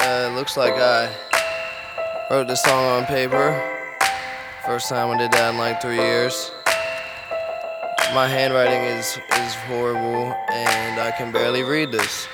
Looks like I wrote this song on paper. First time I did that in like 3 years. My handwriting is horrible and I can barely read this.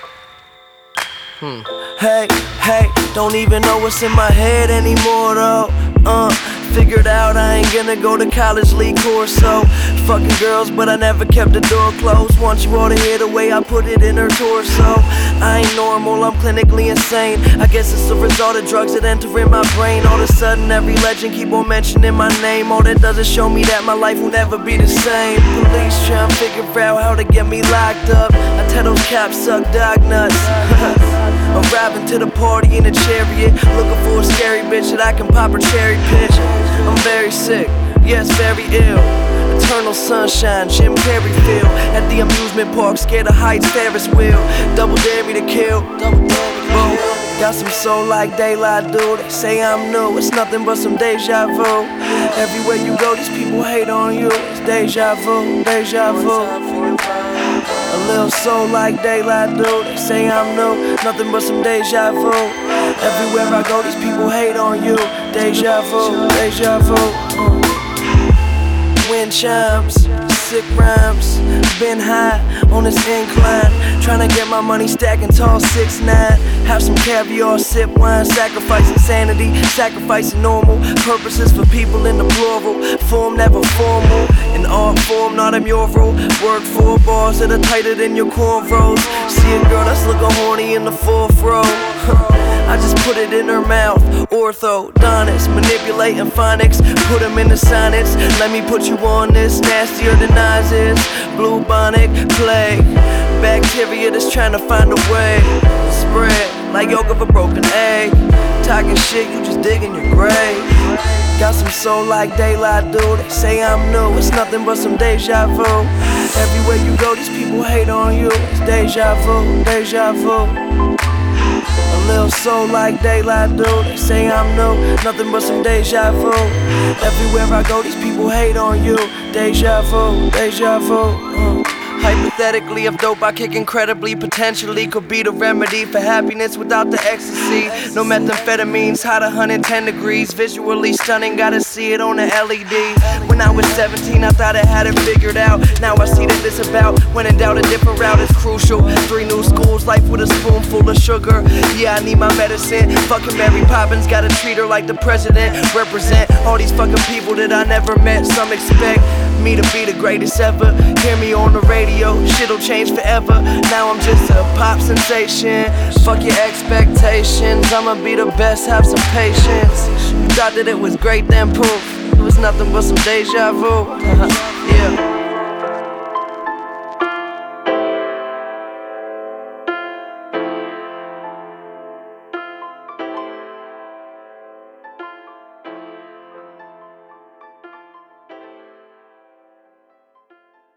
Hey, don't even know what's in my head anymore though. Figured out I ain't gonna go to college league course, so fucking girls, but I never kept the door closed. Want you all to hear the way I put it in her torso. I ain't normal, I'm clinically insane. I guess it's the result of drugs that enter in my brain. All of a sudden every legend keep on mentioning my name. All that does is show me that my life will never be the same. Police trying to figure out how to get me locked up. I tell those cops suck dog nuts. Arriving to the party in a chariot, looking for a scary bitch that I can pop her cherry pitch. I'm very sick, yes, very ill. Eternal sunshine, Jim Carrey feel. At the amusement park, scared of heights, Ferris wheel. Double dare me to kill. Whoa. Got some soul like daylight, dude. They say I'm new, it's nothing but some deja vu. Everywhere you go, these people hate on you. It's deja vu, deja vu. A little soul like daylight, dude. They say I'm new, nothing but some deja vu. Everywhere I go, these people hate on you. Deja vu, deja vu. Wind chimes, sick rhymes. Been high on this incline, tryna get my money stacking tall 6'9". Have some caviar, sip wine, sacrificing sanity, sacrificing normal purposes for people in the plural. Form never formal, in art form, not a mural. Work for bars that are tighter than your cornrows. See a girl that's looking horny in the fourth row. I just put it in her mouth. Orthodontist, manipulating phonics, put them in the sonnets. Let me put you on this, nastier than Nas is. Bubonic plague, bacteria that's trying to find a way. Spread like yolk of a broken egg. Talking shit, you just digging your grave. Got some soul like daylight, dude. They say I'm new, it's nothing but some deja vu. Everywhere you go, these people hate on you. It's deja vu, deja vu. A little soul like daylight, dude. They say I'm new, nothing but some deja vu. Everywhere I go, these people hate on you. Deja vu, deja vu. Hypothetically, if dope I kick incredibly, potentially could be the remedy for happiness without the ecstasy. No methamphetamines, hot 110 degrees. Visually stunning, gotta see it on the LED. When I was 17, I thought I had it figured out. Now I see that this about, when in doubt, a different route is crucial. 3 new schools, life with a spoonful of sugar. Yeah, I need my medicine. Fucking Mary Poppins, gotta treat her like the president. Represent all these fucking people that I never met. Some expect me to be the greatest ever. Hear me on the radio, shit'll change forever. Now I'm just a pop sensation. Fuck your expectations, I'ma be the best, have some patience. You thought that it was great, then poof, it was nothing but some deja vu. Yeah.